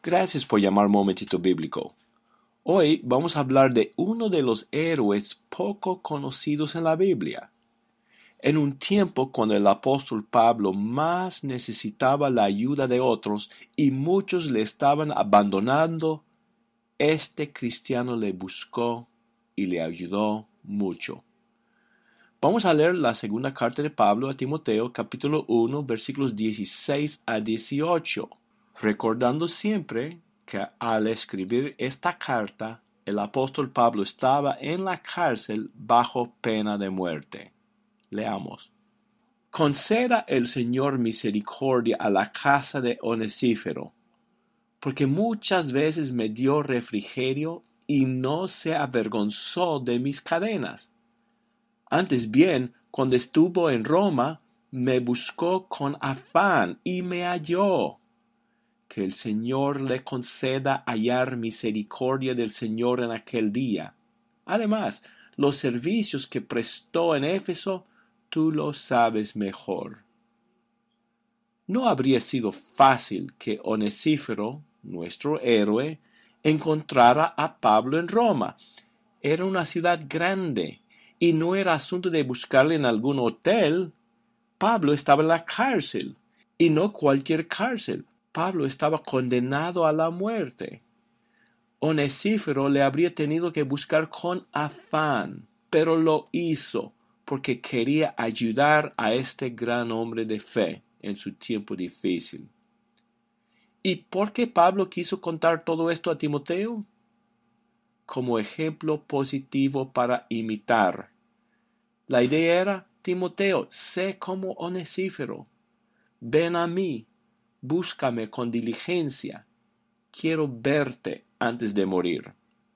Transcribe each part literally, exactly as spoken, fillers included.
Gracias por llamar Momentito Bíblico. Hoy vamos a hablar de uno de los héroes poco conocidos en la Biblia. En un tiempo cuando el apóstol Pablo más necesitaba la ayuda de otros y muchos le estaban abandonando, este cristiano le buscó y le ayudó mucho. Vamos a leer la segunda carta de Pablo a Timoteo, capítulo uno, versículos dieciséis a dieciocho, recordando siempre que al escribir esta carta, el apóstol Pablo estaba en la cárcel bajo pena de muerte. Leamos. Conceda el Señor misericordia a la casa de Onesífero, porque muchas veces me dio refrigerio y no se avergonzó de mis cadenas. Antes bien, cuando estuvo en Roma, me buscó con afán y me halló. Que el Señor le conceda hallar misericordia del Señor en aquel día. Además, los servicios que prestó en Éfeso, tú lo sabes mejor. No habría sido fácil que Onesífero, nuestro héroe, encontrara a Pablo en Roma. Era una ciudad grande y no era asunto de buscarle en algún hotel. Pablo estaba en la cárcel, y no cualquier cárcel. Pablo estaba condenado a la muerte. Onesífero le habría tenido que buscar con afán, pero lo hizo porque quería ayudar a este gran hombre de fe en su tiempo difícil. ¿Y por qué Pablo quiso contar todo esto a Timoteo? Como ejemplo positivo para imitar. La idea era, Timoteo, sé como Onesífero. Ven a mí, búscame con diligencia. Quiero verte antes de morir.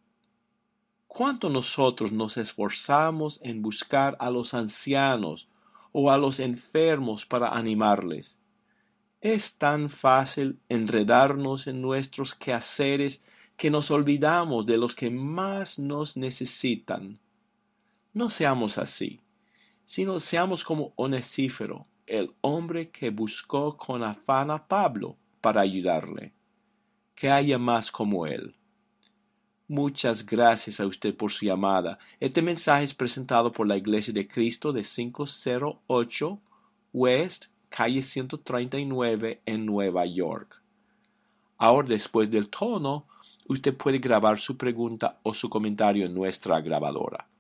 ¿Cuánto nosotros nos esforzamos en buscar a los ancianos o a los enfermos para animarles? Es tan fácil enredarnos en nuestros quehaceres que nos olvidamos de los que más nos necesitan. No seamos así, sino seamos como Onesífero, el hombre que buscó con afán a Pablo para ayudarle. Que haya más como él. Muchas gracias a usted por su llamada. Este mensaje es presentado por la Iglesia de Cristo de quinientos ocho West, calle ciento treinta y nueve en Nueva York. Ahora, después del tono, usted puede grabar su pregunta o su comentario en nuestra grabadora.